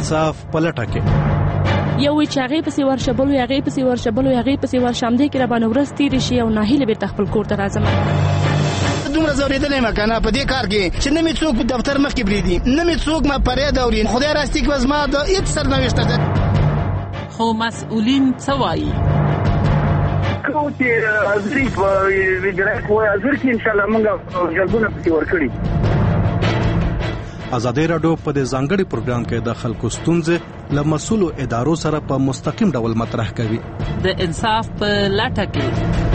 انصاف پلټه کې یو وی چې هغه پسې ورشبلو هغه پسې ورشم دې کې را باندې ورس تیر شي او ناهیله به خپل کور ته راځم. دومره زوریدلې مکنه په دې کار کې چې نه می څوک په دفتر مخ کې بریدي نه می څوک ما پرې دورین خدای راستي کې وزما د هیڅ سرنوشت ده. خو مسؤلین څه وایي؟ کو چې ازري په ویډرک وای ازر کې ان شاء الله موږ جلبونه پکې ورکړي. ازادي راډیو په دې ځانګړي پروګرام کې د خلکو ستونزې له مسؤلو ادارو سره په مستقیم ډول مطرح کوي. د انصاف په لټه کې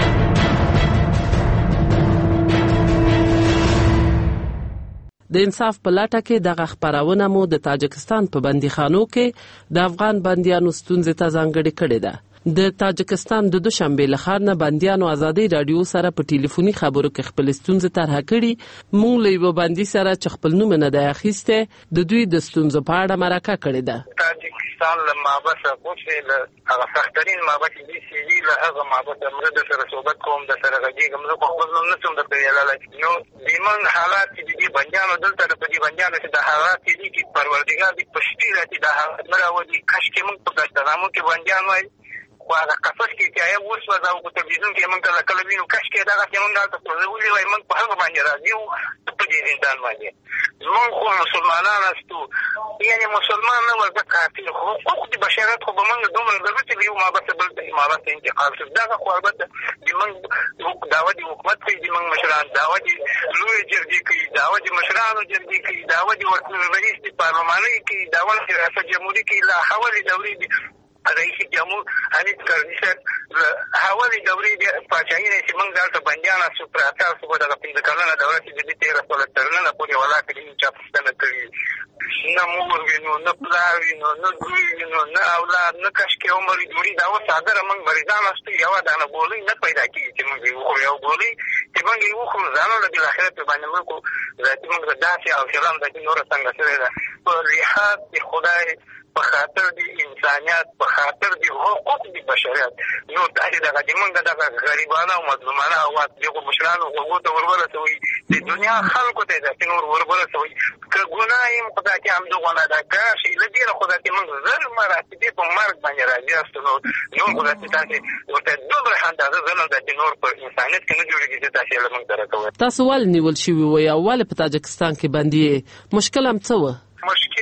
د انصاف په لټه کې دغه خبرونه مو د تاجکستان په بندیخانو کې د افغان بندیانو ستونزې ته ځانګړې کړې ده. د تاجکستان د دوشنبه لخوا نه بندیانو ازادي رادیو سره په ټلیفوني خبرو کې خپل ستونزې طرح کړي. مونږ له یو بندي سره چې خپل نوم نه دی اخیسته د دوی د ستونزو په اړه مرکه کړې ده. تاجکستان له مابس پوښتنه له هغه سخترین مابس دي چې له هغه مابس موږ د سره صحبت کوم د سره غږیږم نو په خپل نوم نشم د پیاله نو دیمن حالات چې دي بندیانو دلته د دې بندیانو چې د حالات دي چې پروردګار دې پښتي راځي د حالات مراودي کښ کې موږ په داستانو کې بندیانو واغه قصص کې چې یو وسو دا په تلویزیون کې موږ کله وینو کښ کې دا چې موږ تاسو ته ویلي وای موږ په هغه باندې راځو په دې زندان باندې موږ خو مسلمانان استو یعنی مسلمان نه ورته کافي حقوق د بشریت خو موږ دومره ضرورت دی ما بس بل امارات انتقال څه دا خو البته د موږ دعوت حکومت کې موږ مشران دعوت لوی جرګې کې دعوت مشرانو جرګې کې دعوت رئیس پارلماني کې دعوت ریاست جمهوریت کې لا حواله دوري رئیس جمهور حمید کرزي صاحب حواله دوري د پاچاهي چې موږ دلته بندیان اسو پراته اسو په دغه پنځه کلنه دوره کې د 13 ترنه پورې ولا کړي چې پښتنه کړی نه مور وینو نه پلار وینو نه دوی وینو نه اولاد نه کښ کې عمر جوړي دا و صادره موږ مریضان استو یو دانه بولې نه پیدا کیږي چې موږ یو بولې چې موږ یو خو ځانو له اخرت باندې موږ ذاتي موږ داسې او سلام د نور څنګه سره ده په لحاظ د خدای په خاطر د انسانيت په خاطر د حقوق د بشریت نو تاسو دغه موږ دغه غریبانه او مظلومانه او دغه مشرانو وګورئ ورورسوي د دنیا خلکو ته د نور ورورسوي که ګنایم خدای ته هم دغه نه دا کاشي لدی خدای ته موږ زر مراتب په مرګ باندې راځي استنو نو خدای ته تاسو ورته دومره اندازه زنه د نور په انسانيت کې نه جوړیږي چې تاسو له موږ سره کوي. تاسو ول نیول شي وي اول په تاجکستان کې باندې مشکل هم څه و؟ مشکل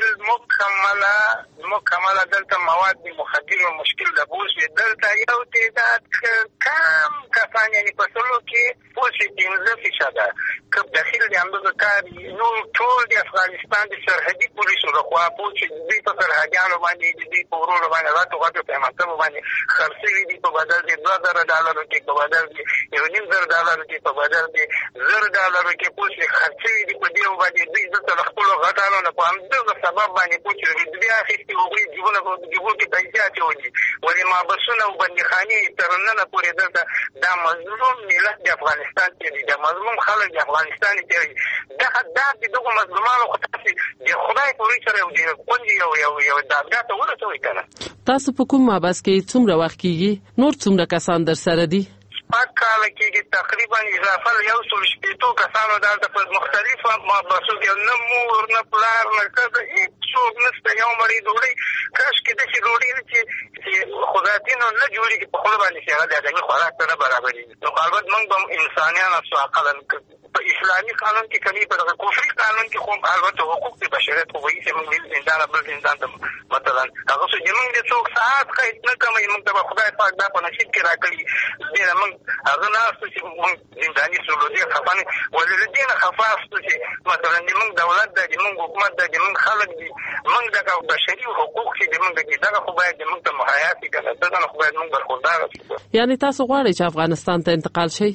مکمل دلته مواد مخدر او مشکل د بوز دلته یو تعداد کم کسان یعنی په سلو کې پوسې 15% که داخل د اندازه کار نو ټول د افغانستان د سرحدي پولیسو لخوا پوسې د په سرحدیانو باندې د پورونو باندې راتو په مکتب باندې خرڅوي دي په بدل د $2,000 کې په بدل د $1,000 کې په بدل د $1,000 کې پوسې خرڅوي دي په دې باندې دوی د خپل غټانو نه په دغه سبب باندې پوښتنه د بیا اخیستي وګړي جوړه کې پیسې اچولي ولې ما بسونه او بندیخانې ترننه پورې دلته دا مظلوم ملت د افغانستان کې دي دا مظلوم خلک د افغانستان کې دي دا دغه مظلومانو خو تاسو د خدای په ویچ سره یو کونجي یو دا ته ورسوي کنه. تاسو په کوم مابس کې څومره وخت کېږي نور څومره کسان در سره دي؟ کال کې تقریبا اضافه یو څو شپېتو کسانو دلته په مختلفو مابسو کې نه مور نه پلار نه کده څوک نشته یو مړی ډوډۍ کاش کې د شي ډوډۍ چې خداتینو نه جوړیږي په خپل باندې چې هغه د ادمي خوراک سره برابرې نو البته موږ هم انسانیان او عقل په اسلامي قانون کې کمی په کفري قانون کې خو البته حقوق د بشریت خو وایي چې موږ زندان بل زندان ته مثلا هغه څه موږ د څوک ساعت خیت نه کوي موږ ته خدای پاک دا په نصیب کې راکړي دې موږ هغه نه چې موږ زنداني سولودي خفانه ولې دې نه خفاستو چې مثلا موږ دولت د موږ حکومت د موږ خلک دي موږ د بشري حقوق چې موږ دغه خو باید موږ ته مهیا شي کنه دغه خو باید موږ برخوردار شو. یعنی تاسو غواړئ چې افغانستان ته انتقال شئ؟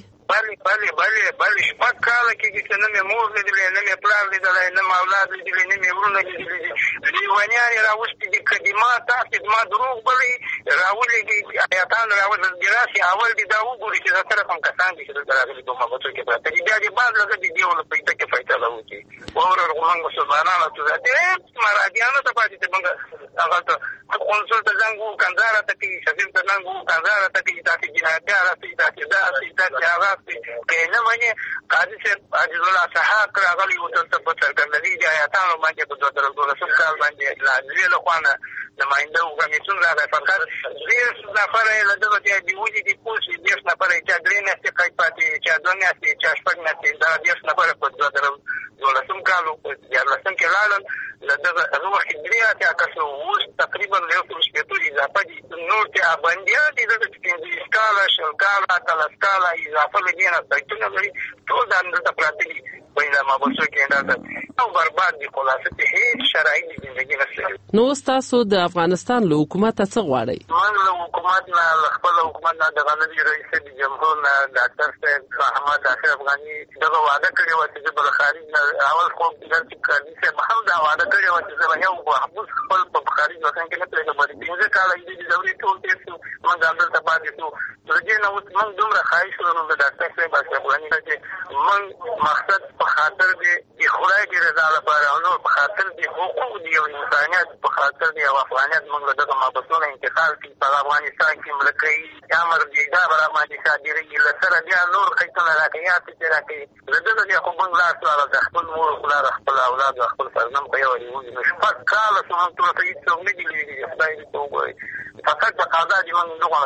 بله شپږ کاله کېږي چې نه مې مور لیدلې نه مې پلار لیدلی نه مې اولاد لیدلي نه مې ورونه لیدلي دي لیونیان یې راوستي دي که دې ما تاسې ما دروغ بلئ راولېږي ایاتان راولېږي اول دې دا وګوري چې زه سره کوم کسان دي چې دلته راغلي په مابسو کې پراته دي بیا دې بعد لږه د دې ولو پیسه کې فیصله وکړي واوره موږ مسلمانانو ته مرادیانو ته پاتې چې موږ هغه قونسل ته زنګ وو کندهار ته کوي سفیر ته زنګ وو کندهار ته کوي تاسې جنایتګار هستئ تاسې دا هستئ تاسې هغه دی که نه منې قاضي صاحب عزیز الله سحاق راغلی و دلته په څرګندوي د ایاتانو باندې په 2012 کال باندې لاجوي له خوا نه نماینده و کمیسیون راغی فقط 10 نفره یې له دغه ځایه دي ولي دي پوه شي 10 نفره یې چا 3 میاشتې قید پاتې چا 2 میاشتې چا 6 میاشتې دا 10 نفره په 2012 کال او په 2014 کې لاړل له دغه هغه وخت 3 اتیا کسو اوس تقریبا له 100 اضافه دي نور چې بندیان دي دغه 15 کاله 20 کاله 30 کاله اضافه لګي نه دایته لري ټول دا د پراته دي په ما بوسو کې دا او برباد دي خلاصه ته هیڅ شرایط زندگی نشته. نو تاسو د افغانستان له حکومت څخه غواړئ؟ موږ له حکومت نه خپل حکومت نه د غنوي رئیس جمهور نه ډاکټر صاحب احمد اشرف غنی دغه وعده کړی و چې بل خارج نه اول خو د کاري څخه محمد دا وعده کړی و چې زه یو محبوس خپل په خارج وطن کې نه پرېږدم چې کله دې ضروري ټول تاسو موږ عبدل تبادل تو ورجه نو موږ دومره خواهش ورنو د ډاکټر صاحب اشرف غنی چې موږ مقصد په خاطر د خدای د رضا لپاره او په خاطر د حقوق دی او انسانیت په خاطر د افغانیت موږ دغه مابسونه انتقال کی په افغانستان کې ملکي امر دی دا برابر صادري لسره بیا نور خیتونه راکیا چې راکې زده د خو موږ لا سره د خپل مور خپل اولاد خپل فرزند په یو دی مشفق کاله څنګه ټول ته هیڅ نه دی خدای دې توګه فقط په قضا دی موږ نه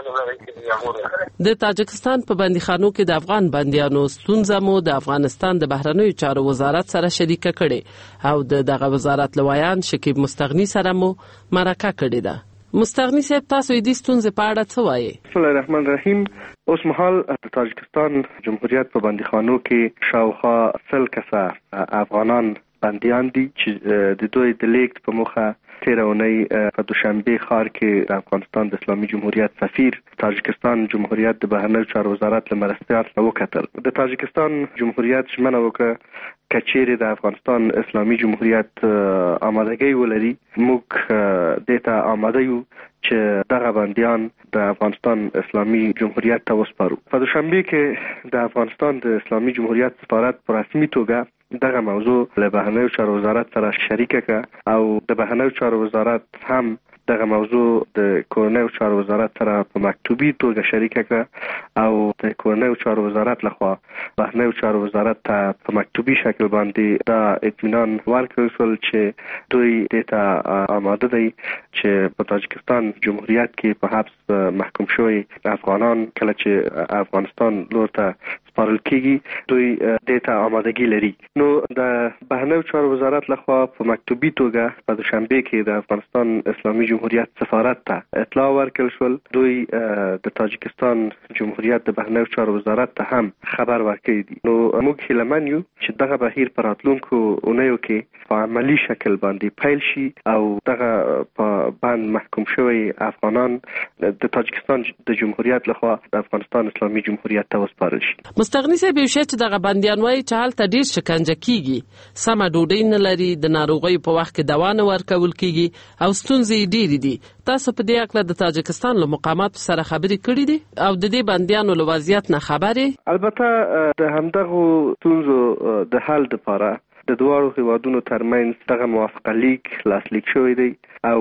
غواړو. د تاجکستان په بندیخانو کې د افغان بندیانو ستونزه مو د افغانستان د بهرنیو چارو وزارت سره شریکه کړي او دغه وزارت لویان شکیب مستغنی سره مو مرکه کړې ده. مستغنی صاحب تاسو دې ستونزې په اړه څه وایي؟ بسم الله الرحمن الرحیم. اوس مهال د تاجکستان جمهوریت په بندیخانو کې شاوخوا 100 کسه افغانان بندیان دي چې د دوی د لیکت په مخه تیره اونۍ په دوشنبه ښار کې د افغانستان د اسلامي جمهوریت سفیر تاجکستان جمهوریت د بهرنیو چارو وزارت له مرستیال وکتل. د تاجکستان جمهوریت ژمنه وکړه کچېرې د افغانستان اسلامي جمهوریت آمادګۍ ولري موږ دې ته آماده یو چې دغه بندیان د افغانستان اسلامي جمهوریت ته وسپارو. په دوشنبه کې د افغانستان د اسلامي جمهوریت سفارت په رسمي توګه دغه موضوع له بهرنیو چارو وزارت سره شریکه کړه او د بهرنیو چارو وزارت هم دغه موضوع د کورنیو چارو وزارت سره په مکتوبي توګه شریکه کړه او د کورنیو چارو وزارت لخوا بهرنیو چارو وزارت ته په مکتوبي شکل باندې دا اطمینان ورکړل شول چې دوی دې ته آماده دي چې په تاجکستان جمهوریت کې په حبس محکوم شوی افغانان کله چې افغانستان لور ته سپارل کېږي دوی دې ته آمادګي لري. نو د بهرنیو چارو وزارت لخوا په مکتوبي توګه په دوشنبه کې د افغانستان اسلامي جمهوریت سفارت ته اطلاع ورکړل شول. دوی د تاجکستان جمهوریت د بهرنیو چارو وزارت ته هم خبر ورکړی دي. نو موږ هیلهمن یو چې دغه بهیر په راتلونکو اونیو کې په عملی شکل باندې پیل شي او دغه په باندې محکوم شوی افغانان د تاجکستان د جمهوریت لخوا د افغانستان اسلامي جمهوریت ته وسپارل شي. مستغنی صاحب یو شی چې دغه بندیان وایي چې هلته ډېر شکنجه کیږي سمه ډوډۍ نه لري د ناروغیو په وخت کې دوا نه ورکول کیږي او ستونزې ډېرې دي. تاسو په دې اړه د تاجکستان له مقاماتو سره خبرې کړې دي او د دې بندیانو له وضعیت نه خبرې؟ البته د همدغو ستونزو د حل لپاره د دوارو هیوادونو ترمنځ دغه موافقه لیک لاسلیک شوی دی او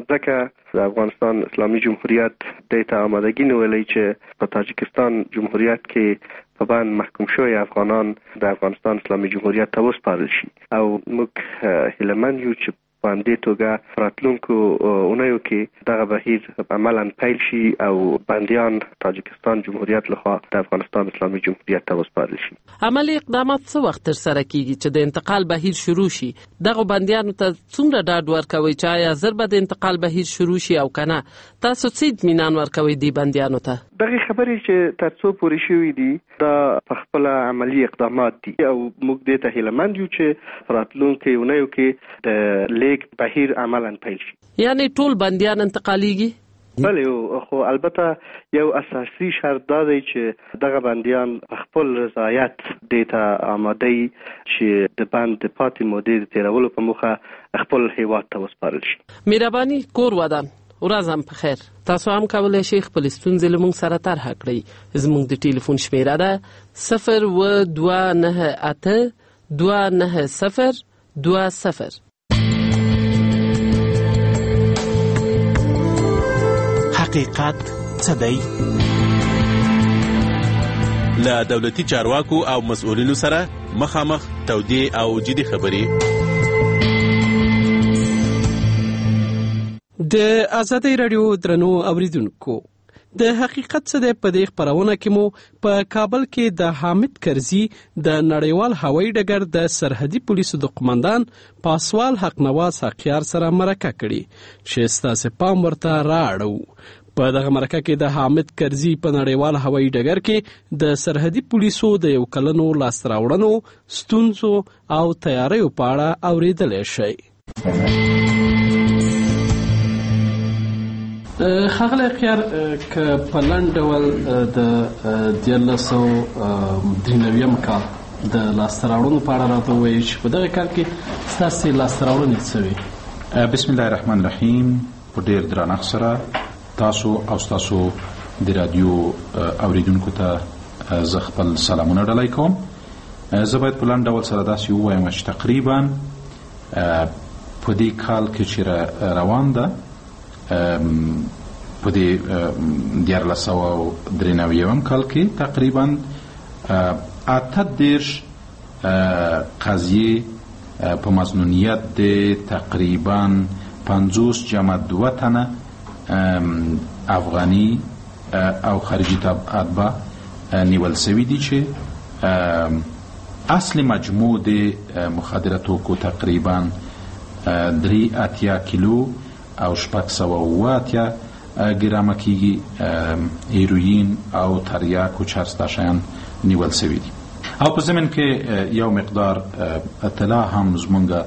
ځکه د افغانستان اسلامي جمهوریت دې ته آمادګي نیولی چې په تاجکستان جمهوریت کې په باندې محکوم شوی افغانان د افغانستان اسلامي جمهوریت ته وسپارل شي او موږ هیلهمن یو چې په همدې توګه راتلونکو اونیو کې دغه بهیر عملاً پیل شي او بندیان تاجکستان جمهوریت لخوا د افغانستان اسلامي جمهوریت ته وسپارل شي. عملی اقدامات څه وخت ترسره کیږي چې د انتقال بهیر شروع شي؟ دغه بندیانو ته څومره ډاډ ورکوي چې آیا ژر به د انتقال بهیر شروع شي او کنه؟ تاسو څه اطمینان ورکوي دی بندیانو ته؟ دغه خبرې چې تر څو پورې شوي دي دا په خپل عملی اقدامات دي او موږ دې ته هیلهمند یو چې راتلونکو اونیو کې د لیک بهیر عملاً پیل شي. یعنی ټول بندیان انتقالیږي؟ بله، خو البته یو اساسي شرط دا دی چې دغه بندیان خپل رضایت دې ته آماده وي چې د بند د پاتې مودې د تېرولو په موخه خپل هیواد ته وسپارل شي. مهرباني کور ودان ورځم په خیر. تاسو هم کولای شئ خپل ستونزې له موږ سره طرحه کړئ. زموږ د ټلیفون شمیره ده 029829020. حقیقت څه دی؟ له دولتي چارواکو او مسؤلینو سره مخامخ تودې او جدي خبرې. د آزادۍ رادیو درنو اوریدونکو، د حقیقت څه دی په دې خپرونه کې مو په کابل کې د حامد کرزي د نړیوال هوایي ډګر د سرحدي پولیسو د قومندان پاسوال حق نواز حقیار سره مرکه کړې چې ستاسو پام ورته رااړو. په دغه مرکه کې د حامد کرزي په نړیوال هوایي ډګر کې د سرحدي پولیسو د یو کلنو لاسته راوړنو، ستونزو او تیاریو په اړه اورېدلی شئ. ښاغلی حقیار، که په لنډ ډول د 1993 کال د لاسته راوړنو په اړه راته ووایئ چې په دغه کال کې ستاسې لاسته راوړنې څه وې؟ بسم الله الرحمن الرحیم. په ډېر درنښت سره تاسو او ستاسو د رادیو اوریدونکو ته زه خپل سلامونه ډالۍ کوم. زه باید په لنډ ډول سره داسې ووایم چې تقریبا په دې کال کې چې روان ده، په دې 1993 کال کې تقریبا 38 قضیې په مظنونیت د تقریبا 50.2 تنه افغانی او خارجي اتباع نیول سوي دي چې اصل مجموع د مخدره توکو تقریبا 3 کیلو او 680 ګرامه کېږي، هیروین او تریاک او چرس دا شیان نیول سوي دي. او په ضمن کې یو مقدار اطلاع هم زمونږ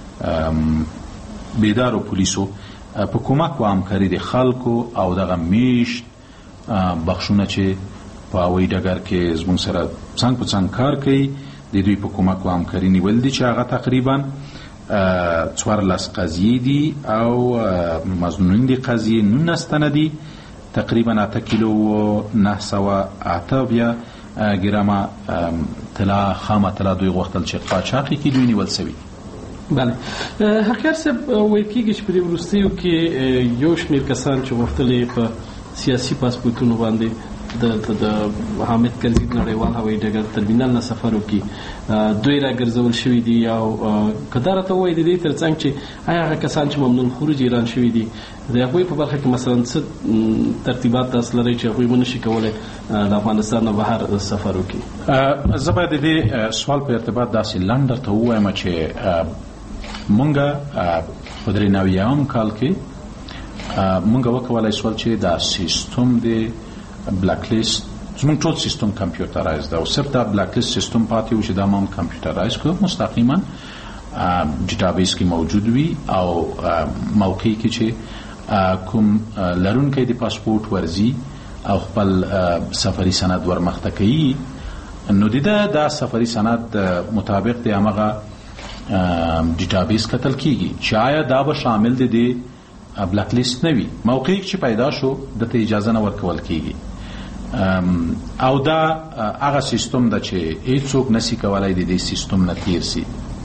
بیدارو پولیسو په کومک و همکاري د خلکو او دغه میشت بخشونه چې په هوایي ډګر کې زمونږ سره څنګ په څنګ کار کوي، د دوی په کومک و همکاري نیول دي چې هغه تقریبا 14 قضیې دي او مظنونین دي قضیې 19 تنه دي، تقریبا 8 کیلو و 908 ګرامه طلا، خامه طلا دوی غوښتل چې قاچاقي کې دوی نیول سوي. بله، حقیار صاحب، ویل کېږي چې په دې وروستیو کې یو شمېر کسان چې غوښتلې په سیاسي پاسپورټونو باندې د حامد کرزي نړیوال هوایي ډګر ترمینل نه سفر وکړي، دوی راګرځول شوي دي. او که دا راته ووایي د دې تر څنګ چې آیا هغه کسان چې ممنوع الخروج اعلان شوي دي د هغوی په برخه کې مثلا څه ترتیبات تاسو لرئ چې هغوی ونه شي کولی د افغانستان نه بهر سفر وکړي؟ زه باید د دې سوال په ارتباط داسې لنډ درته ووایم چې مونږه په 93 کال کې مونږه وکولای شول چې دا سیستم دی بلاک لیست، زمونږ ټول سیستم کمپیوټرایز ده او صرف دا بلاک لیست سیستم پاتې و چې دا هم کمپیوټرایز کړو، مستقیما ډیټابیس کې موجود وي او موقع کې چې کوم لرونکی د پاسپورت ورزي او خپل سفري سند ورمخته کوي، نو دا سفري سند مطابق د هغه ډیټابیس کتل کیږي چې آیا دا به شامل دي د بلاک لیست نه وي. موقع چې پیدا شو دته اجازه نه ورکول کیږي او دا هغه سیستم ده چې هیڅوک نشي کولای د دې سیستم نه تیر سي.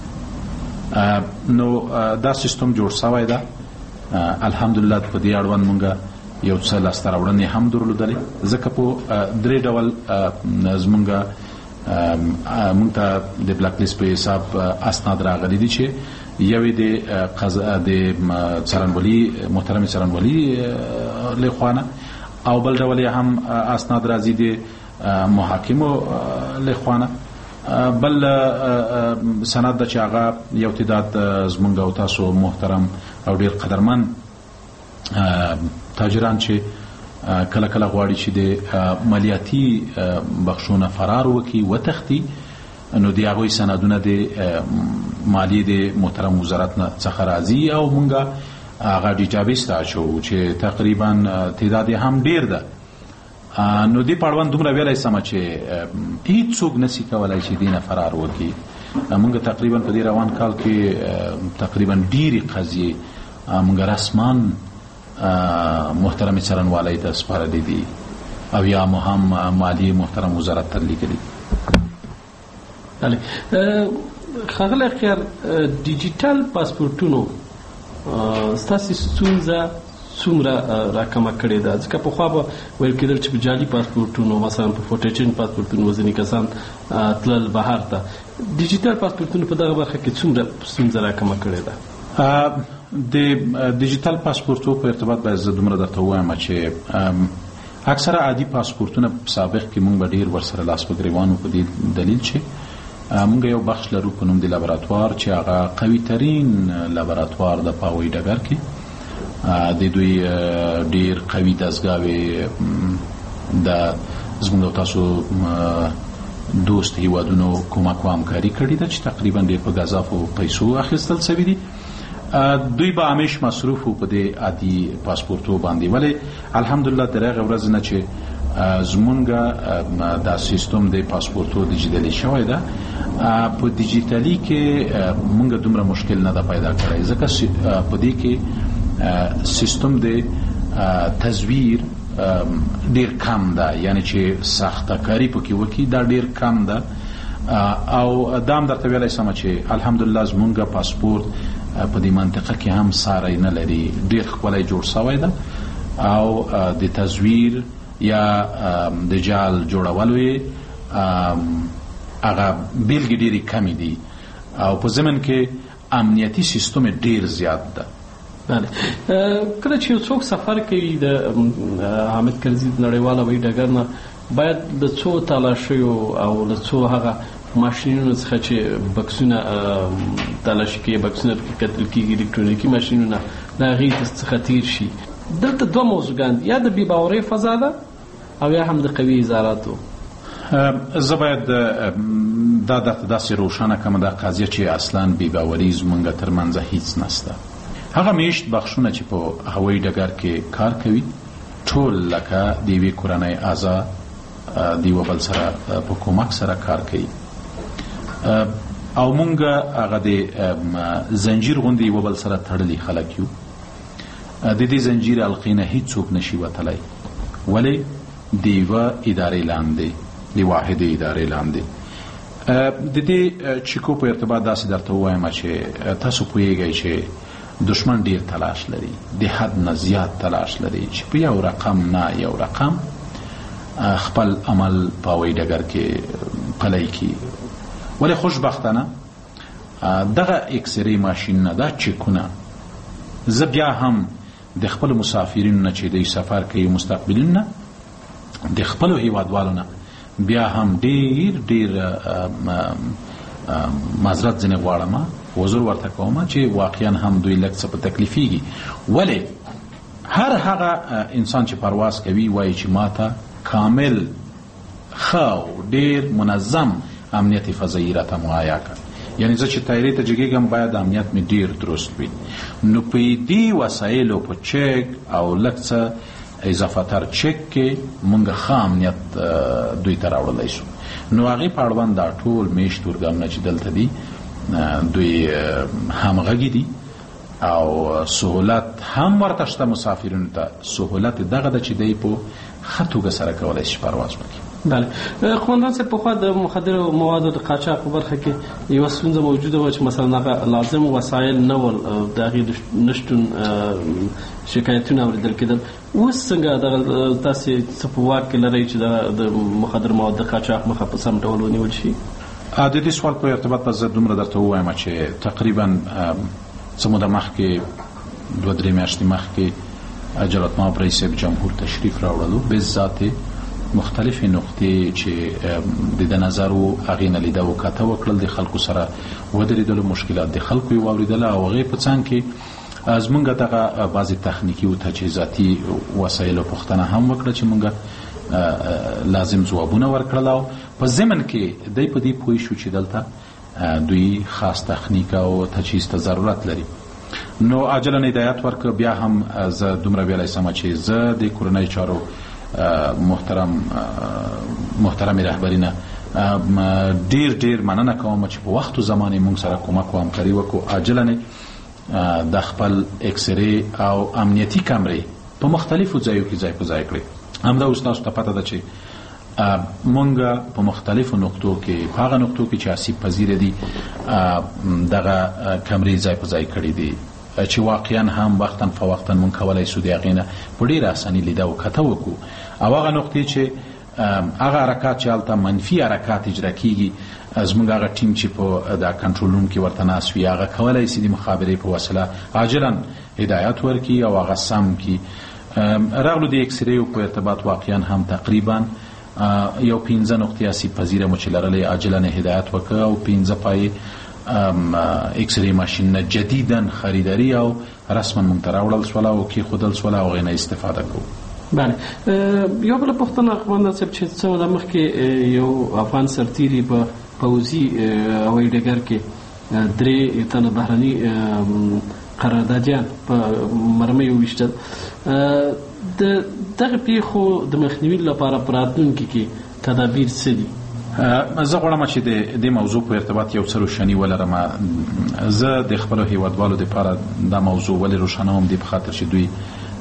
نو دا سیستم جوړ شوی ده، الحمدلله په دې اړوند مونږه یو څه لاسته راوړنې هم درلودلې، ځکه په 3 ډول زمونږه مونږ ته د بلاک لیست په حساب اسناد راغلي دي چې یوې د څارنوالي محترم څارنوالي لخوانه او بل ډول هم اسناد راځي د محاکمو لخوانه، بل سند د چې هغه یو تعداد زمونږ او تاسو محترم او ډیر قدرمن تاجران چې کله کله غواړي چې د مالیاتي بخښونه فرار وکړي وتښتي، نو د هغوی سندونه د مالیې د محترم وزارت څخه راځي او مونږه هغه ډیټابیس ته اچوو چې تقریبا تعداد هم ډیر ده. نو دې په اړوند دومره ویلی سمه چې هیڅوک نشي کولی چې دې نه فرار وکړي. مونږ تقریبا په دې روان کال کې تقریبا ډیرې قضیې مونږ رسمان محترم څارنوالۍ ته سپارلې دي او یا مو هم مالیې محترم وزارت ته لیکلي. ښاغلی خیر، ډیجیټل پاسپورټونو ستاسې ستونزه څومره راکمه کړې ده؟ ځکه پخوا به ویل کېدل چې په جعلي پاسپورټونو مثلا په فوټیچن پاسپورټونو وځینې کسان تلل بهر ته. ډیجیټل پاسپورټونو په دغه برخه کې څومره ستونزه راکمه کړې ده؟ د ډیجیټل پاسپورټو په ارتباط باید زه دومره درته ووایم چې اکثره عادي پاسپورټونه په سابق کې موږ به ډېر ورسره لاس په ګریوان په دې دلیل چې موږ یو بخش لرو په نوم د لابراتوار چې هغه قوي ترین لابراتوار د په هوایي ډګر کې د دوی ډېر قوي دستګاوې د زموږ او تاسو دوست هیوادونو کومک و همکاري کړې ده چې تقریبا ډېر په ګزافو پیسو اخیستل شوي دي. دوی به همیش مصروف په دې عادي پاسپورټو باندې، ولی الحمدلله تر هغه ورځ نه چې زمونږ دا سیستم د پاسپورټو ډیجیټلي شوی ده، په ډیجیټلي کې مونږ دومره مشکل نه ده پیدا کړی، ځکه په دې کې سیستم د تزویر ډیر کم ده، یعنی چې سخته کاری پکې وکړي دا ډیر کم ده. او دا هم درته ویلی سمه چې الحمدلله زمونږ پاسپورټ په دې منطقه کې هم ساری نه لري، ډیر ښکلی جوړ شوی ده او د تزویر یا د جعل جوړولو یې هغه بیلګې ډېرې کمې دي او په ضمن کې امنیتي سیستم ډیر زیات ده. کله چې یو څوک سفر کوي د حامد کرزي نړیوال هوایي ډګر نه باید د څو تالاشیو او له څو هغه ماشینونو څخه چې بکسونه تالاشي کې بکسونه کتل کېږي الکترونیکي ماشینونه د هغې څخه تیر شي. دلته دوه موضوعګان دي، یا د بې باورۍ فضا ده او یا هم د قوي ازاراتو. زه باید دا درته داسې روښانه کړم دا قضیه چې اصلا بې باوري زموږ ترمنځ هیڅ نشته. هغه میشت بخشونه چې په هوایي ډګر کې کار کوي ټول لکه د یوې کورنۍ اعضا د یوه بل سره په کومک سره کار کوي او مونږ هغه د زنجیر غوندې یوه بل سره تړلي خلک یو. د دې زنجیر حلقې نه هیڅوک نشي وتلی، ولې د یوه ادارې لاندې، د واحدې ادارې لاندې. د دې چیکو په ارتباط داسې درته ووایم چې تاسو پوهیږئ چې دشمن ډیر تلاش لري، د حد نه زیات تلاش لري چې په یو رقم نه یو رقم خپل عمل په هوایي ډګر کې پلی کړي. ولې خوشبختانه دغه اکسرې ماشینونه دا چیکونه زه بیا هم د خپلو مسافرینو نه چې دوی سفر کوي مستقبلین نه د خپلو هیوادوالو نه بیا هم ډیر ډیر معذرت ځینې غواړم، حضور ورته کوم چې واقعا هم دوی لږ څه په تکلیفیږي. ولې هر هغه انسان چې پرواز کوي وایي چې ماته کامل ښه او ډیر منظم امنیت فضایي راته مهیا کړه، یعنی زه چې طیارې ته جګېږم باید امنیت مې ډیر درست وي. نو په دې وسایلو په چک او لږ څه اضافه تر چک کې مونږ ښه امنیت دوی ته راوړلی شو. نو هغې په اړوند دا ټول میشت اورګامونه چې دلته دي دوی همغږي دي او سهولت هم ورته شته مسافرینو ته. سهولت دغه ده چې دی په ښه توګه سره کولی شي پرواز وکړي. بله قومندان صاحب، پخوا د مخدرو موادو د قاچاق په برخه کې یوه ستونزه موجوده وه چې مثلا هغه لازم وسایل نه ول، د هغې نشتون شکایتونه اورېدل کېدل. اوس څنګه دغه تاسې څه په واک کې لرئ چې د مخدر مواد د قاچاق مخه په سم ډول ونیول شي؟ د دې سوال په ارتباط به زه دومره درته ووایم چې تقریبا څه موده مخکې 2-3 میاشتې مخکې جلالتمآب رئیس جمهور تشریف راوړلو، به ذات مختلفې نقطې چې د نظر و هغې نه لیده و کته وکړل، د خلکو سره ودرېدلو، مشکلات د خلکو یې واورېدله او هغې په څنګ کې زمونږ دغه بعضې تخنیکي او تجهیزاتي وسایلو پوښتنه هم وکړه چې مونږ لازم ځوابونه ورکړل او په ضمن کې دی په دې پوه شو چې دلته دوی خاص تخنیک او تجهیز ته ضرورت لري. نو عاجلا هدایت ورکړ. بیا هم زه دومره ویلی سمه چې زه د کورنۍ چارو محترم رهبري نه ډیر ډیر مننه کوم چې په وخت او زمان موږ سره کومک او همکاري وکړو. عاجلا د خپل اکسرې او امنیتي کمرې په مختلفو ځایو کې ځای په ځای کړې. همدا اوس تاسو ته پته ده چې مونږ په مختلفو نقطو کې په هغه نقطو کې چې آسیب پذیره دي دغه کمرې ځای په ځای کړې دي. چې واقعا هم وختاً فوقتاً مونږ کولی شو د هغې نه په ډېره اساني لیده او کته وکړو او هغه نقطې چې هغه حرکات چې هلته منفي حرکات اجرا کیږي زموږ هغه ټیم چې په دا کنټرول روم کې ورته ناست وي هغه کولی شي د مخابرې په وسیله عاجلا هدایت ورکړي او هغه سم کړي. راغلو د اکسریو په ارتباط واقعا هم تقریبا یو 15 نقطې آسیب پذیره مو چې لرلې عاجلا هدایت وکړه او 15 پای اکسری ماشین نه جدیدا خریداری او رسما مونږ ته راوړل سوله او کېښودل سوله او هغې نه استفاده کوو. بله یو بله پوښتنه اخوان صاحب چې څه موده مخکې یو افغان سرتیري په پوځي هوایي ډګر کې 3 تنه بهرني قراردادیان په مرمیو ویشتل. د دغه پیښو د مخنیوي لپاره په راتلونکي کې تدابیر څه دي؟ زه غواړم چې د موضوع په ارتباط یو څه روښاني ولرم. زه د خپلو هیوادوالو دپاره دا موضوع ولې روښانوم دې په خاطر چې دوی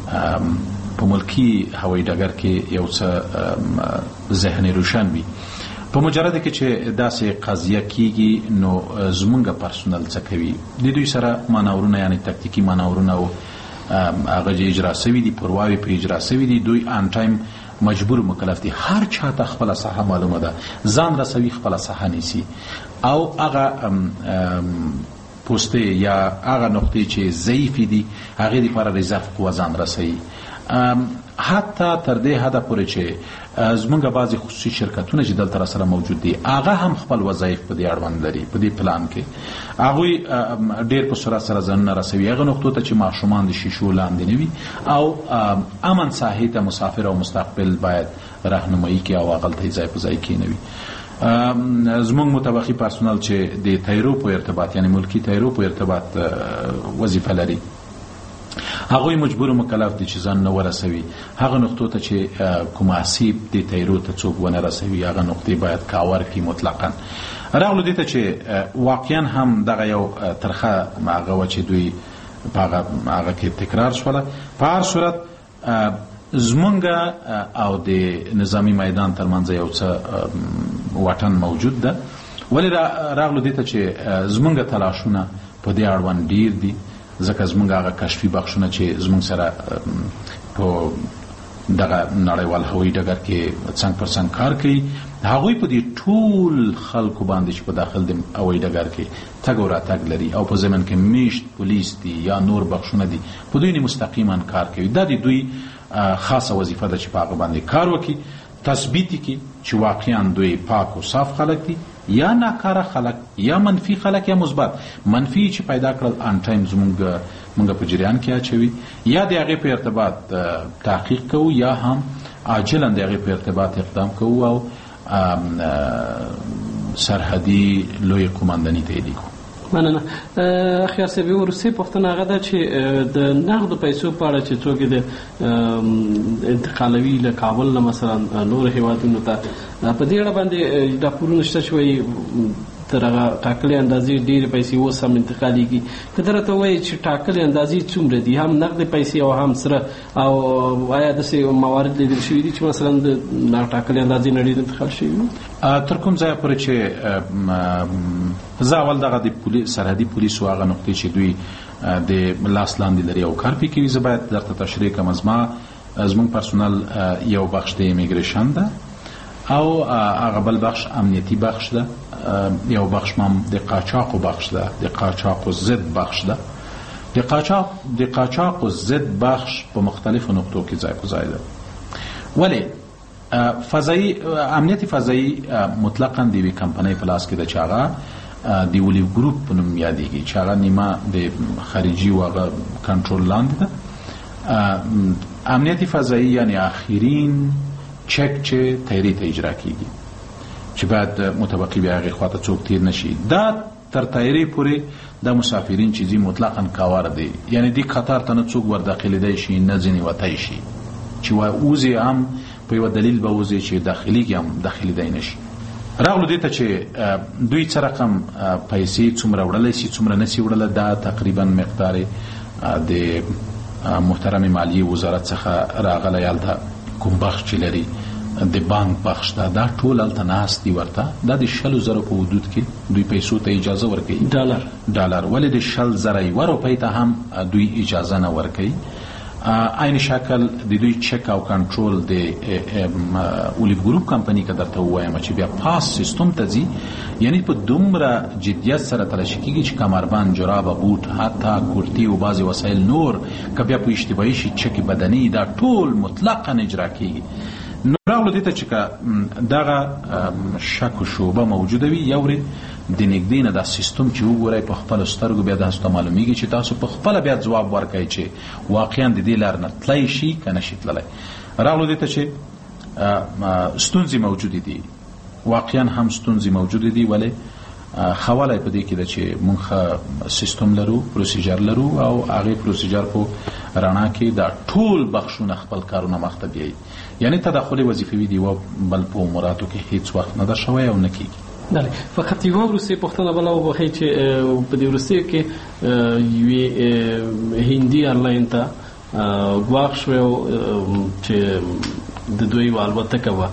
په ملکي هوایي ډګر کې یو څه ذهن روښان وي. په مجرد کې چې داسې قضیه کیږي نو زمونږ پرسونل څه کوي د دوی سره مانورونه یعنی تکتیکي مانورونه او هغه اجرا شوي دي پرواوي په اجرا شوي دي. دوی آن ټایم مجبور مکلف دي هر چاته خپل ساحه معلومه ده ځان رسوي خپل ساحه نیسي او هغه پوسټ یا هغه نقطې چې ضعیف دي هغه لپاره رزرف قوه ځان رسوي. حتی تر دې حده پورې چې زمونږ بعضې خصوصي شرکتونه چې دلته راسره موجود دي هغه هم خپل وظایف په دې اړوند لري. په دې پلان کې هغوی ډېر په سرعت سره ځانونه رسوي هغه نقطو ته چې ماشومان د شیشو لاندې نه وي او امن ساحې ته مسافر او مستقبل باید راهنمایي کړي او هغلته ځای په ځای کښېنوي. زمونږ متوقي پرسونل چې د تیرو په ارتباط یعنی ملکی تیرو په ارتباط وظیفه لري هغوی مجبور مکلف دي چې ځان نه ورسوي هغه نقطو ته چې کوم آسیب د تیرو ته څوک ونه رسوي هغه نقطې باید کاور کړي مطلقا. راغلو دې ته چې واقعا هم دغه یو ترخه هغه وه چې دوی په هغه کې تکرار شوله. په هر صورت زمونږ او د نظامی میدان ترمنځ یو څه واټن موجود ده ولې راغلو دې ته چې زمونږ تلاشونه په دې اړوند ډیر دي ځکه زمونږ هغه کشفي بخشونه چې زمونږ سره په دغه نړیوال هوایي ډګر کې څنګ پر څنګ کار کوي هغوی په دې ټول خلکو باندې چې په داخل د هوایي ډګر کې تګ او راتګ لري او په ضمن کې میشت پولیس دي یا نور بخشونه دي په دوی نه مستقیما کار کوي. دا د دوی خاصه وظیفه ده چې په هغه باندې کار وکړي تثبیت کړي چې واقعا دوی پاک او صاف خلک دي یا ناکاره خلک یا منفي خلک یا مثبت منفي چې پیدا کړل آن ټایم زمونږ په جریان کې اچوي یا د هغې په ارتباط تحقیق کوو یا هم عاجلا د هغې په ارتباط اقدام کوو او سرحدي لوی قمانداني ته یې لیکو. مننه. خیار صاحب یو وروستۍ پوښتنه هغه ده چې د نغدو پیسو په اړه چې څوک د انتقالوي له کابل نه مثلا نور هیوادونو ته په دې اړه باندې راپورونه شته چې وایي تر هغه ټاکلې اندازې ډېرې پیسې اوس هم انتقالېږي. که ته راته ووایې چې ټاکلې اندازې څومره دي هم نغدې پیسې او هم سره او آیا داسې موارد لیدل شوي دي چې مثلا د ناټاکلې اندازې نه ډېر انتقال شوي وي؟ تر کوم ځایه پورې چې زه اول دغه د سرحدي پولیسو هغه نقطې چې دوی د لاس لاندې لري او کار پرې کوي زه باید درته تشریح کړم. زموږ پرسونل یو بخش د امیګریشن ده او هغه بل بخش امنیتي بخش ده یو بخش هم د قاچاقو بخش ده د قاچاقو ضد بخش ده. د قاچاقو ضد بخش په مختلفو نقطو کې ځای په ځای ده. ولی فضایی امنیتي فضایی مطلقاً د یوې کمپنۍ په لاس کې ده چې هغه د ولیو ګروپ په نوم یادېږي چې هغه نیمه د خارجي و هغه کنټرول لاندې ده. امنیتي فضایی یعنی آخرین چک چې تیری ته اجرا کیږي چې باید متوقع بیا هغې خواته څوک تیر نشي. دا تر تیری پورې دا مسافرین چیزی مطلقاً کاور دی یعنی دی قطار ته نه څوک ور داخلیدای شي نه ځینې وتی شي چې ووځي هم په یوه دلیل به وځي چې داخلیږي هم داخلیدای نشي. راغلو دې ته چې دوی څه رقم پیسې څومره وړلی شي څومره نشي وړلی دا تقریبا مقدار د محترم مالیې وزارت څخه راغلی هلته کوم بخش چې لري د بانک بخش دا ټول هلته ناست دي ورته دا د 100,000 په حدود کې دوی پیسو ته اجازه ورکوي ډالر ولې د 100,000 روپۍ ته هم دوی اجازه نه ورکوي. عین شکل د دوی چک او کنټرول د اولیف ګروپ کمپنی که درته ووایم چې بیا پاس سیستم ته ځي، یعنی په دومره جدیت سره تلاشي کېږي چې کمربند، جرابه، بوټ، حتی کرتی او بعضې وسایل نور که بیا په اشتباهي شي چک بدني دا ټول مطلقا اجرا کېږي. نو راغلو دې ته چې که دغه شک و شوبه موجوده وي یو د نږدې نه دا سیستم چې وګورئ په خپلو سترګو بیا تاسو ته معلومیږي چې تاسو په خپله بیا ځواب ورکوئ چې واقعا د دې لار نه تللی شي که نه شي تللی. راغلو دې ته چې ستونزې موجودې دي، واقعا هم ستونزې موجودې دي، ولې خواله په دې کې ده چې موږ سیستم لرو، پروسیجر لرو او هغې پروسیجر په رڼا کې دا ټول بخشونه خپل کارونه مخته بیایي. یعنی تدخل وظیفوي دی و بل په اموراتو کې هیڅ وخت نه ده شوی او نه کېږي. بله، فقط یوه وروستۍ پوښتنه بله وبخئ چې په دې وروستیو کې یوې هندي ایرلاین ته ګواښ شوی چې د دوی یوه الوتکه وه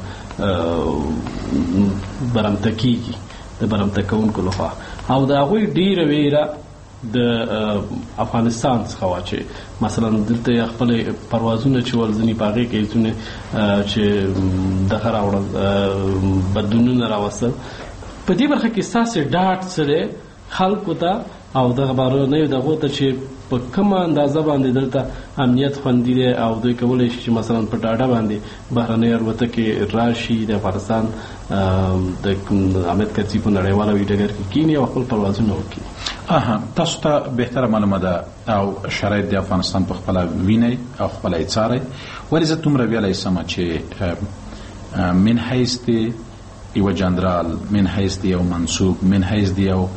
برمته کېږي د برمته کوونکو لخوا، او د هغوی ډېره ویره د افغانستان څخه وه چې مثلا دلته خپل پروازونه چې ول ځینې په هغې کې ځینې چې دغه راوړل بدلونونه راوستل. په دې برخه کې ستاسې ډاډ څه دی خلکو ته او دغه بهرنیو دغو ته چې په کومه اندازه باندې دلته امنیت خوندي دی او دوی کولی شي چې مثلا په ډاډه باندې بهرنۍ الوتکې راشي د افغانستان د حامد کرزي په نړیواله هوایي ډګر کې کینی او خپل پروازونه وکړي؟ تاسو ته بهتره معلومه ده او شرایط د افغانستان په خپله وینئ او خپله یې څارئ. ولې زه دومره ویلی سمه چې من حیث د یو جنرال، من حیث د یو منصوب، من حیث د یو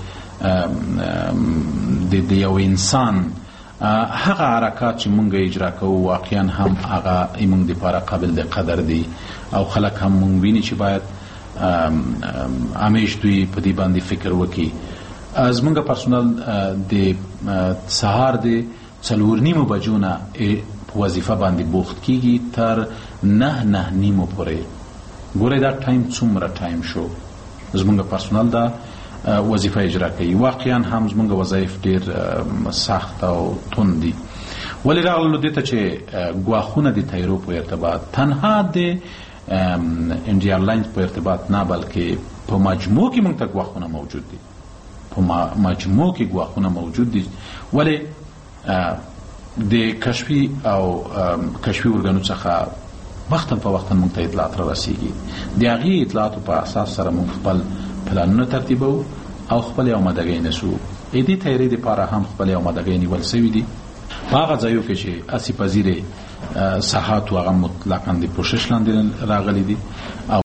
د یو انسان هغه حرکات چې مونږ اجرا کوو واقعا هم هغه مونږ دپاره قابل د قدر دی او خلک هم مونږ ویني چې باید همیش دوی په دې باندې فکر وکړي. زمونږ پرسونل د سهار د 4:30 بجو نه په وظیفه باندې بوخت کېږي تر 9:09 پورې. ګورئ دا ټایم څومره ټایم شو زمونږ پرسونل دا وظیفه اجرا کوي. واقعا هم زمونږ وظایف ډېر سخت او تند دي. ولې راغلو دې ته چې ګواښونه د تیرو په ارتباط تنها د انډیا ایرلاینز په ارتباط نه بلکې په مجموع کې مونږ ته ګواښونه موجود دي، په مجموع کې ګواښونه موجود دي. ولې د کشفي او کشفي ارګانو څخه وختاً په وختاً مونږ ته اطلاعات را رسیږي. د هغې اطلاعاتو په اساس سره مونږ خپل پلانونه ترتیبو او خپل آمادګۍ نیسو. دې تیارۍ دپاره هم خپل آمادګۍ نیول سوي دي په هغه ځایو کې چې هسې پذیرې ساحات و هغه مطلقاً د پوشش لاندې راغلي دي او